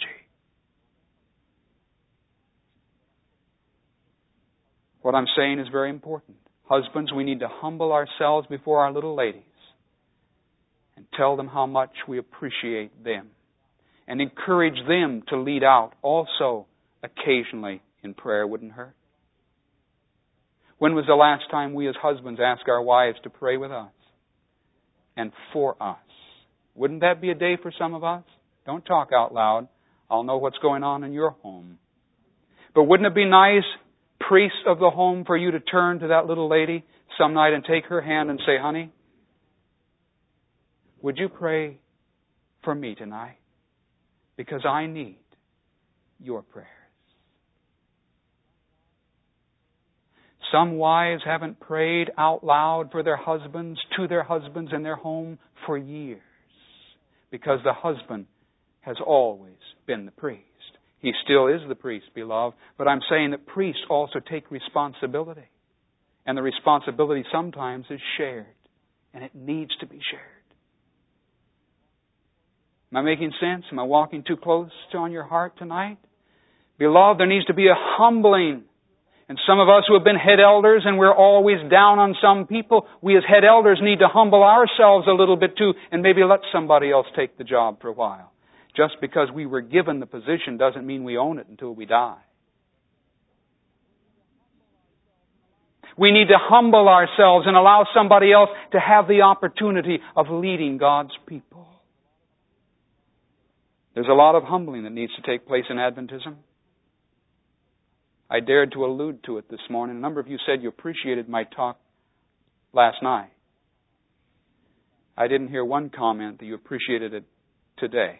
What I'm saying is very important. Husbands, we need to humble ourselves before our little ladies and tell them how much we appreciate them and encourage them to lead out also occasionally in prayer. Wouldn't hurt. When was the last time we as husbands asked our wives to pray with us and for us? Wouldn't that be a day for some of us? Don't talk out loud. I'll know what's going on in your home. But wouldn't it be nice, priests of the home, for you to turn to that little lady some night and take her hand and say, honey, would you pray for me tonight? Because I need your prayers. Some wives haven't prayed out loud for their husbands, to their husbands in their home for years, because the husband has always been the priest. He still is the priest, beloved, but I'm saying that priests also take responsibility. And the responsibility sometimes is shared, and it needs to be shared. Am I making sense? Am I walking too close to on your heart tonight? Beloved, there needs to be a humbling. And some of us who have been head elders and we're always down on some people, we as head elders need to humble ourselves a little bit too and maybe let somebody else take the job for a while. Just because we were given the position doesn't mean we own it until we die. We need to humble ourselves and allow somebody else to have the opportunity of leading God's people. There's a lot of humbling that needs to take place in Adventism. I dared to allude to it this morning. A number of you said you appreciated my talk last night. I didn't hear one comment that you appreciated it today.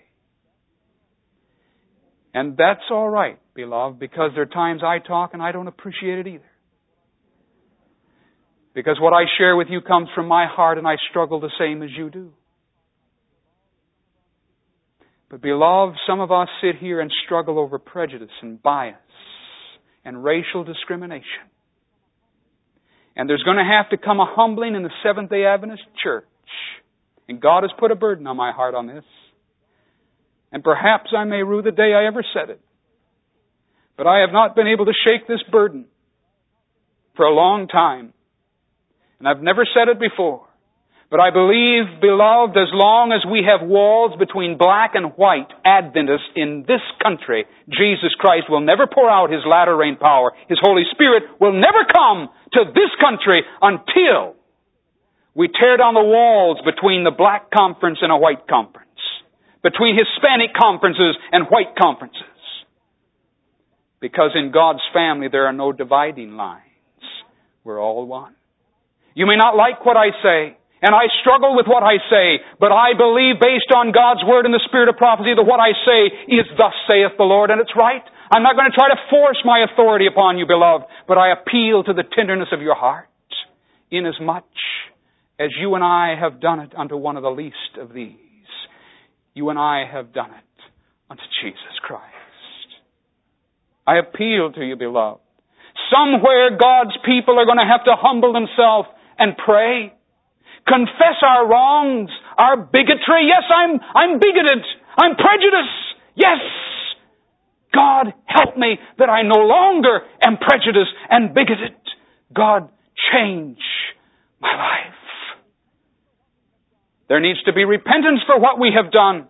And that's all right, beloved, because there are times I talk and I don't appreciate it either. Because what I share with you comes from my heart and I struggle the same as you do. But beloved, some of us sit here and struggle over prejudice and bias and racial discrimination. And there's going to have to come a humbling in the Seventh-day Adventist Church. And God has put a burden on my heart on this. And perhaps I may rue the day I ever said it. But I have not been able to shake this burden for a long time. And I've never said it before. But I believe, beloved, as long as we have walls between black and white Adventists in this country, Jesus Christ will never pour out His latter rain power. His Holy Spirit will never come to this country until we tear down the walls between the black conference and a white conference, between Hispanic conferences and white conferences. Because in God's family there are no dividing lines. We're all one. You may not like what I say, and I struggle with what I say, but I believe based on God's Word and the Spirit of prophecy that what I say is thus saith the Lord, and it's right. I'm not going to try to force my authority upon you, beloved, but I appeal to the tenderness of your heart, inasmuch as you and I have done it unto one of the least of these. You and I have done it unto Jesus Christ. I appeal to you, beloved. Somewhere God's people are going to have to humble themselves and pray. Confess our wrongs, our bigotry. Yes, I'm, I'm bigoted. I'm prejudiced. Yes. God, help me that I no longer am prejudiced and bigoted. God, change my life. There needs to be repentance for what we have done.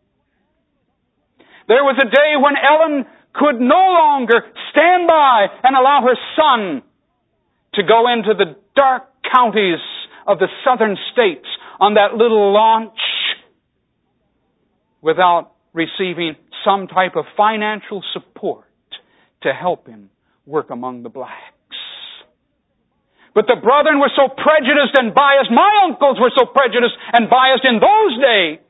There was a day when Ellen could no longer stand by and allow her son to go into the dark counties of the southern states on that little launch without receiving some type of financial support to help him work among the blacks. But the brethren were so prejudiced and biased, my uncles were so prejudiced and biased in those days,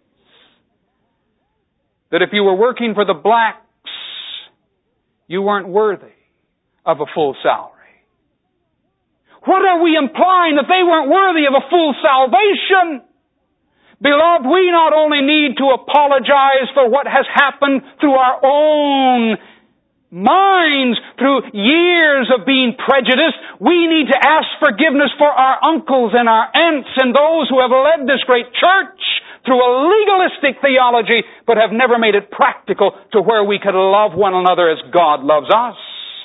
that if you were working for the blacks, you weren't worthy of a full salary. What are we implying? That they weren't worthy of a full salvation? Beloved, we not only need to apologize for what has happened through our own minds, through years of being prejudiced, we need to ask forgiveness for our uncles and our aunts and those who have led this great church through a legalistic theology, but have never made it practical to where we could love one another as God loves us.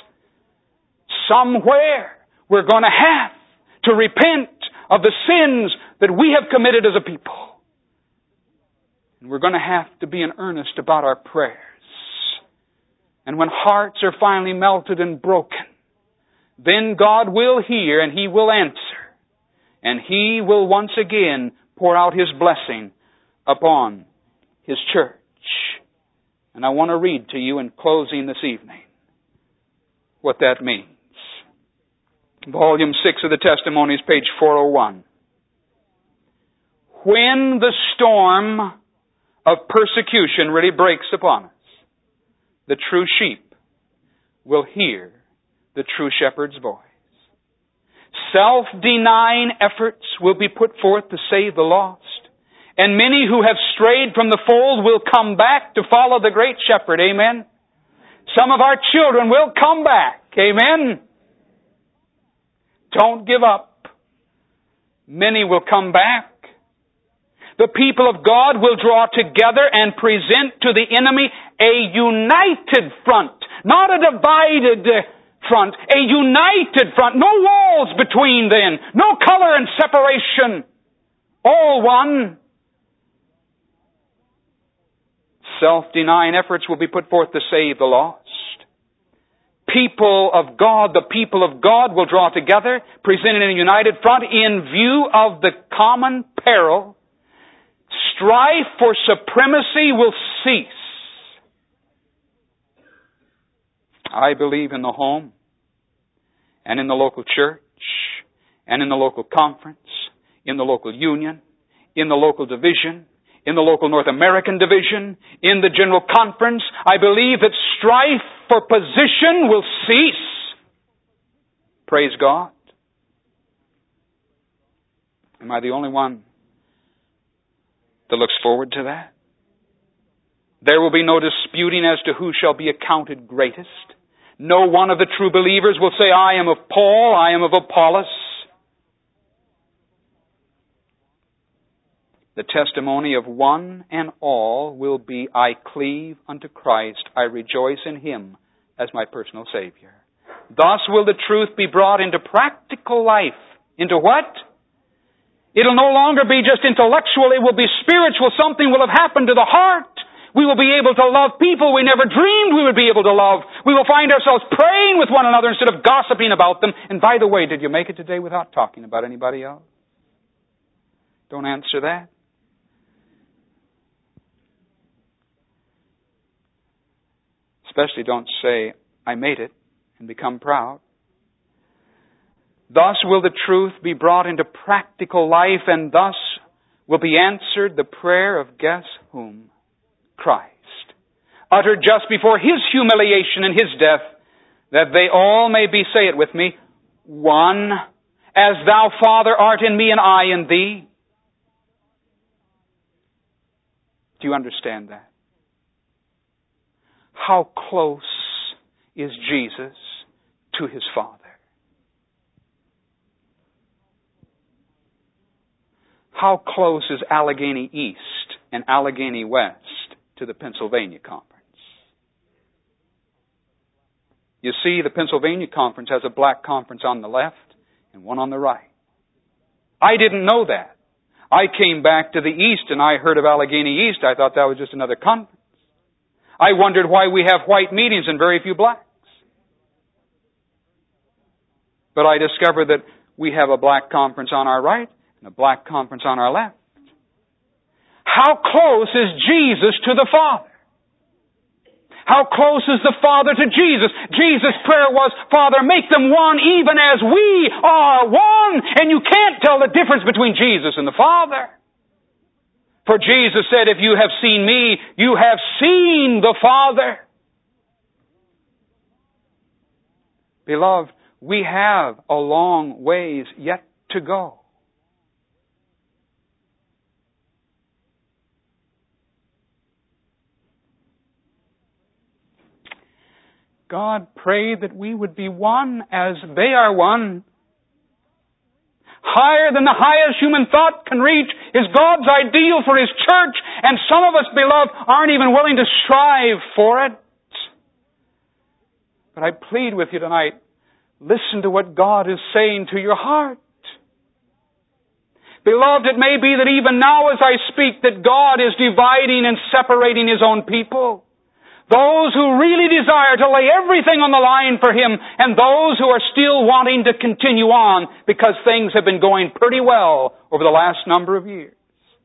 Somewhere we're going to have to repent of the sins that we have committed as a people. And we're going to have to be in earnest about our prayers. And when hearts are finally melted and broken, then God will hear and He will answer. And He will once again pour out His blessing upon His church. And I want to read to you in closing this evening what that means. Volume six of the Testimonies, page four oh one. When the storm of persecution really breaks upon us, the true sheep will hear the true shepherd's voice. Self-denying efforts will be put forth to save the lost. And many who have strayed from the fold will come back to follow the great shepherd. Amen. Some of our children will come back. Amen. Don't give up. Many will come back. The people of God will draw together and present to the enemy a united front, not a divided front, a united front. No walls between them, no color and separation. All one. Self-denying efforts will be put forth to save the lost. People of God, the people of God will draw together, presenting a united front in view of the common peril. Strife for supremacy will cease. I believe in the home and in the local church and in the local conference, in the local union, in the local division, in the local North American division, in the General Conference. I believe that strife for position will cease. Praise God. Am I the only one that looks forward to that? There will be no disputing as to who shall be accounted greatest. No one of the true believers will say, I am of Paul, I am of Apollos. The testimony of one and all will be, I cleave unto Christ, I rejoice in Him as my personal Savior. Thus will the truth be brought into practical life. Into what? It'll no longer be just intellectual, it will be spiritual. Something will have happened to the heart. We will be able to love people we never dreamed we would be able to love. We will find ourselves praying with one another instead of gossiping about them. And by the way, did you make it today without talking about anybody else? Don't answer that. Especially don't say, I made it, and become proud. Thus will the truth be brought into practical life, and thus will be answered the prayer of guess whom? Christ. Uttered just before His humiliation and His death, that they all may be, say it with me, one, as Thou, Father, art in me and I in Thee. Do you understand that? How close is Jesus to His Father? How close is Allegheny East and Allegheny West to the Pennsylvania Conference? You see, the Pennsylvania Conference has a black conference on the left and one on the right. I didn't know that. I came back to the East and I heard of Allegheny East. I thought that was just another conference. I wondered why we have white meetings and very few blacks. But I discovered that we have a black conference on our right and a black conference on our left. How close is Jesus to the Father? How close is the Father to Jesus? Jesus' prayer was, Father, make them one even as we are one. And you can't tell the difference between Jesus and the Father. For Jesus said, if you have seen me, you have seen the Father. Beloved, we have a long ways yet to go. God prayed that we would be one as they are one. Higher than the highest human thought can reach is God's ideal for His church, and some of us, beloved, aren't even willing to strive for it. But I plead with you tonight, listen to what God is saying to your heart. Beloved, it may be that even now as I speak that God is dividing and separating His own people. Those who really desire to lay everything on the line for Him, and those who are still wanting to continue on because things have been going pretty well over the last number of years.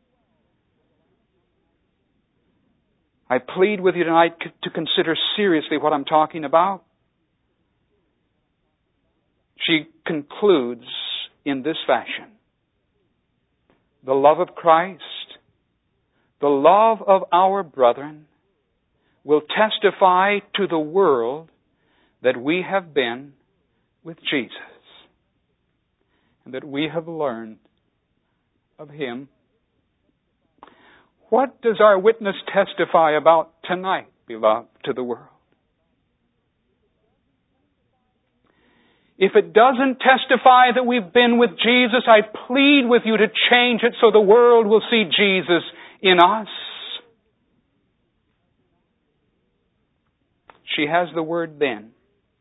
I plead with you tonight to consider seriously what I'm talking about. She concludes in this fashion. The love of Christ, the love of our brethren, will testify to the world that we have been with Jesus and that we have learned of Him. What does our witness testify about tonight, beloved, to the world? If it doesn't testify that we've been with Jesus, I plead with you to change it so the world will see Jesus in us. She has the word then.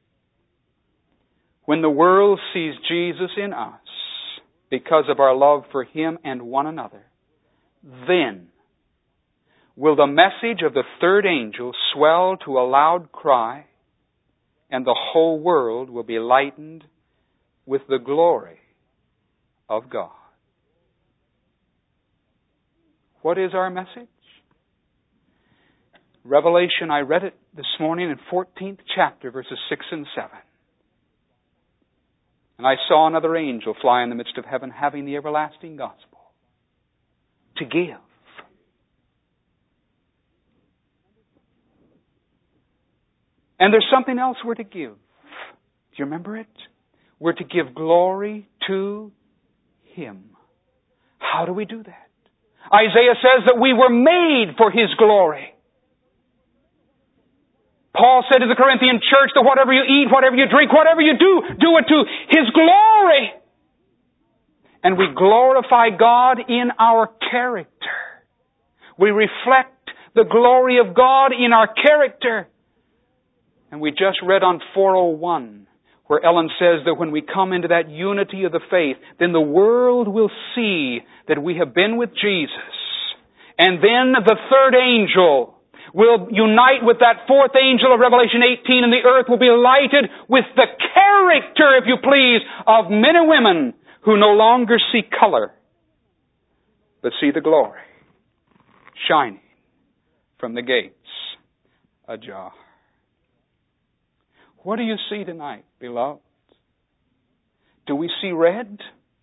When the world sees Jesus in us because of our love for Him and one another, then will the message of the third angel swell to a loud cry, and the whole world will be lightened with the glory of God. What is our message? Revelation, I read it this morning in fourteenth chapter, verses six and seven. And I saw another angel fly in the midst of heaven, having the everlasting gospel, to give. And there's something else we're to give. Do you remember it? We're to give glory to Him. How do we do that? Isaiah says that we were made for His glory. Paul said to the Corinthian church that whatever you eat, whatever you drink, whatever you do, do it to His glory. And we glorify God in our character. We reflect the glory of God in our character. And we just read on four oh one, where Ellen says that when we come into that unity of the faith, then the world will see that we have been with Jesus. And then the third angel will unite with that fourth angel of Revelation eighteen, and the earth will be lighted with the character, if you please, of men and women who no longer see color, but see the glory shining from the gates ajar. What do you see tonight, beloved? Do we see red?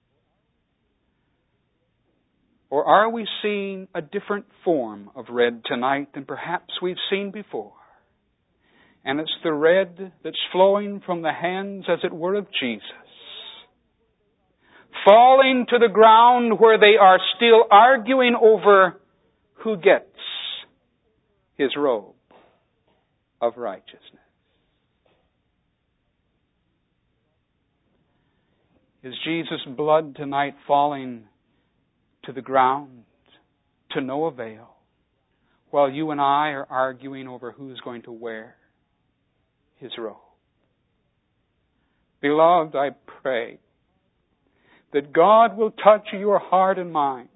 Or are we seeing a different form of red tonight than perhaps we've seen before? And it's the red that's flowing from the hands, as it were, of Jesus, falling to the ground where they are still arguing over who gets His robe of righteousness. Is Jesus' blood tonight falling to the ground to no avail while you and I are arguing over who's going to wear His robe? Beloved, I pray that God will touch your heart and mind,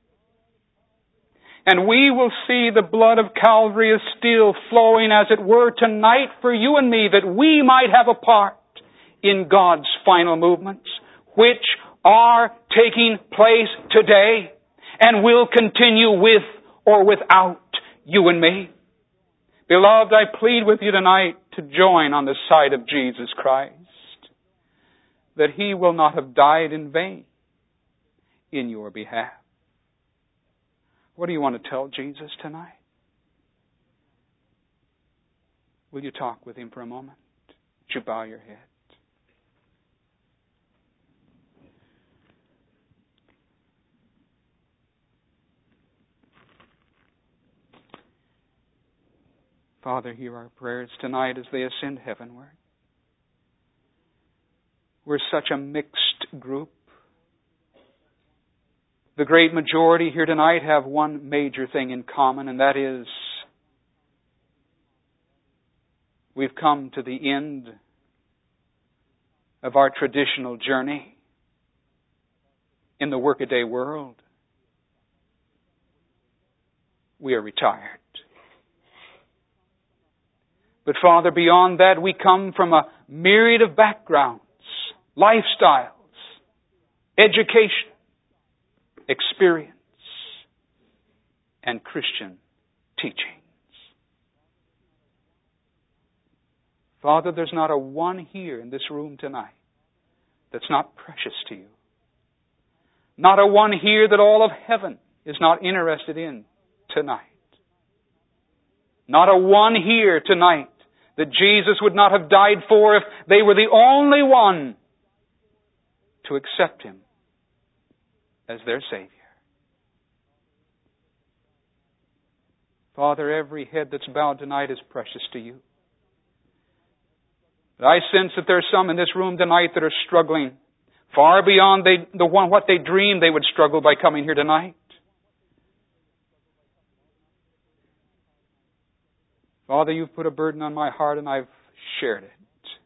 and we will see the blood of Calvary is still flowing, as it were, tonight for you and me, that we might have a part in God's final movements, which are taking place today and will continue with or without you and me. Beloved, I plead with you tonight to join on the side of Jesus Christ, that He will not have died in vain in your behalf. What do you want to tell Jesus tonight? Will you talk with Him for a moment? Would you bow your head? Father, hear our prayers tonight as they ascend heavenward. We're such a mixed group. The great majority here tonight have one major thing in common, and that is we've come to the end of our traditional journey in the workaday world. We are retired. But Father, beyond that, we come from a myriad of backgrounds, lifestyles, education, experience, and Christian teachings. Father, there's not a one here in this room tonight that's not precious to you. Not a one here that all of heaven is not interested in tonight. Not a one here tonight that Jesus would not have died for if they were the only one to accept Him as their Savior. Father, every head that's bowed tonight is precious to you. But I sense that there are some in this room tonight that are struggling far beyond they, the one what they dreamed they would struggle by coming here tonight. Father, you've put a burden on my heart and I've shared it.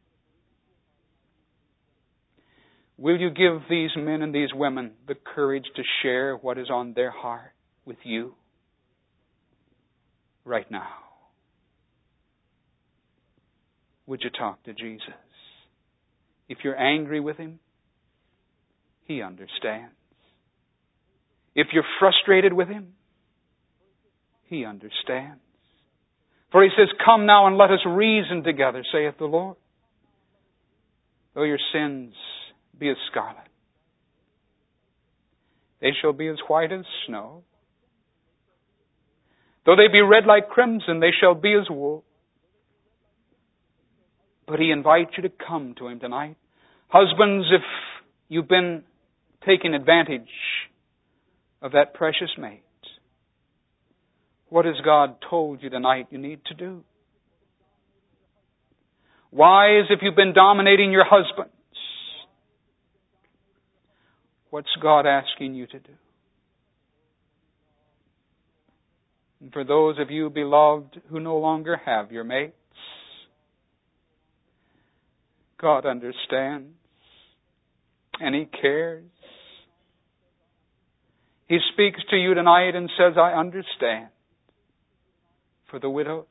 Will you give these men and these women the courage to share what is on their heart with you right now? Would you talk to Jesus? If you're angry with Him, He understands. If you're frustrated with Him, He understands. For He says, "Come now and let us reason together, saith the Lord. Though your sins be as scarlet, they shall be as white as snow. Though they be red like crimson, they shall be as wool. But He invites you to come to Him tonight. Husbands, if you've been taking advantage of that precious mate, what has God told you tonight you need to do? Wives, if you've been dominating your husbands, what's God asking you to do? And for those of you, beloved, who no longer have your mates, God understands and He cares. He speaks to you tonight and says, I understand. For the widows,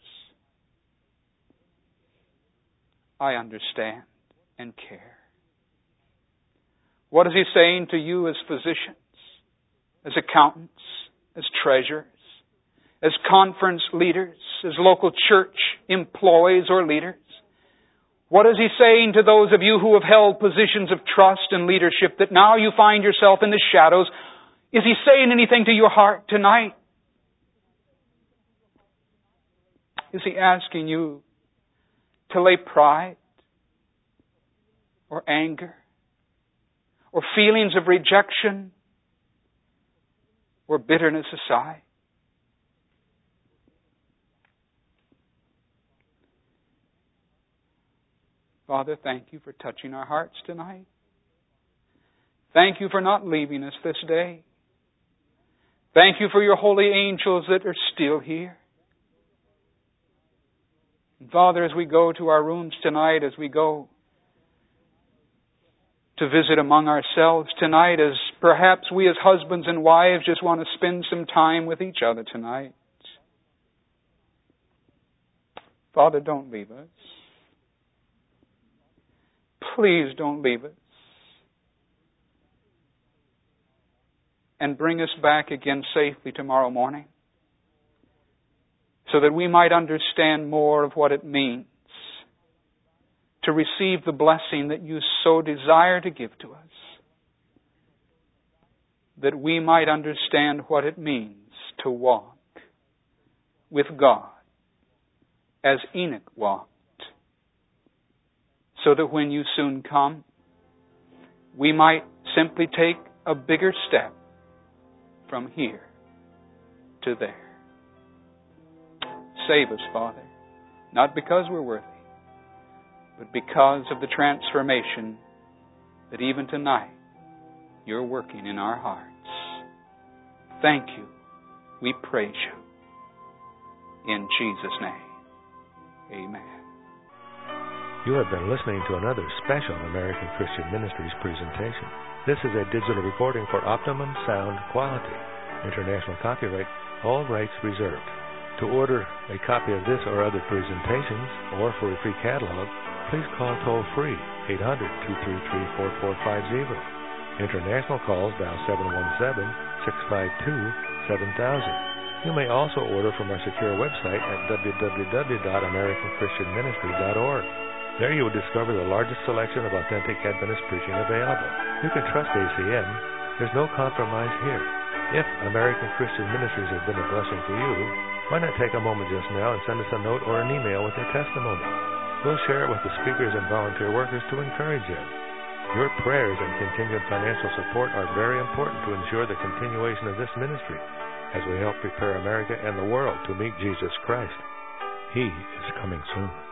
I understand and care. What is He saying to you as physicians, as accountants, as treasurers, as conference leaders, as local church employees or leaders? What is He saying to those of you who have held positions of trust and leadership that now you find yourself in the shadows? Is He saying anything to your heart tonight? Is He asking you to lay pride or anger or feelings of rejection or bitterness aside? Father, thank You for touching our hearts tonight. Thank You for not leaving us this day. Thank You for Your holy angels that are still here. And Father, as we go to our rooms tonight, as we go to visit among ourselves tonight, as perhaps we as husbands and wives just want to spend some time with each other tonight, Father, don't leave us. Please don't leave us. And bring us back again safely tomorrow morning, so that we might understand more of what it means to receive the blessing that You so desire to give to us. That we might understand what it means to walk with God as Enoch walked. So that when You soon come, we might simply take a bigger step from here to there. Save us, Father, not because we're worthy, but because of the transformation that even tonight You're working in our hearts. Thank You. We praise You. In Jesus' name, amen. You have been listening to another special American Christian Ministries presentation. This is a digital recording for optimum sound quality. International copyright, all rights reserved. To order a copy of this or other presentations, or for a free catalog, please call toll-free eight hundred, two three three, four four five zero. International calls dial seven one seven, six five two, seven thousand. You may also order from our secure website at w w w dot american christian ministry dot org. There you will discover the largest selection of authentic Adventist preaching available. You can trust A C M. There's no compromise here. If American Christian Ministries has been a blessing to you, why not take a moment just now and send us a note or an email with your testimony? We'll share it with the speakers and volunteer workers to encourage you. Your prayers and continued financial support are very important to ensure the continuation of this ministry as we help prepare America and the world to meet Jesus Christ. He is coming soon.